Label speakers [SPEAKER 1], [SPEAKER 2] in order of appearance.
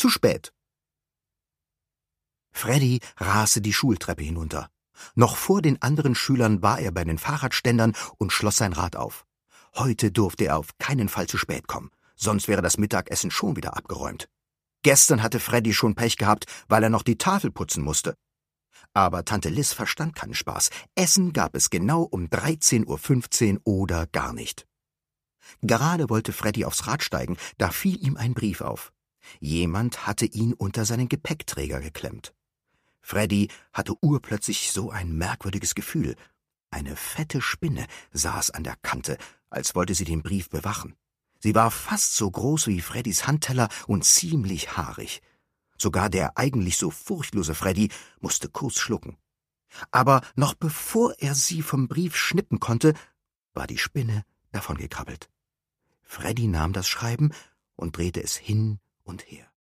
[SPEAKER 1] Zu spät. Freddy raste die Schultreppe hinunter. Noch vor den anderen Schülern war er bei den Fahrradständern und schloss sein Rad auf. Heute durfte er auf keinen Fall zu spät kommen, sonst wäre das Mittagessen schon wieder abgeräumt. Gestern hatte Freddy schon Pech gehabt, weil er noch die Tafel putzen musste. Aber Tante Liz verstand keinen Spaß. Essen gab es genau um 13:15 Uhr oder gar nicht. Gerade wollte Freddy aufs Rad steigen, da fiel ihm ein Brief auf. Jemand hatte ihn unter seinen Gepäckträger geklemmt. Freddy hatte urplötzlich so ein merkwürdiges Gefühl. Eine fette Spinne saß an der Kante, als wollte sie den Brief bewachen. Sie war fast so groß wie Freddys Handteller und ziemlich haarig. Sogar der eigentlich so furchtlose Freddy musste kurz schlucken. Aber noch bevor er sie vom Brief schnippen konnte, war die Spinne davongekrabbelt. Freddy nahm das Schreiben und drehte es hin und her.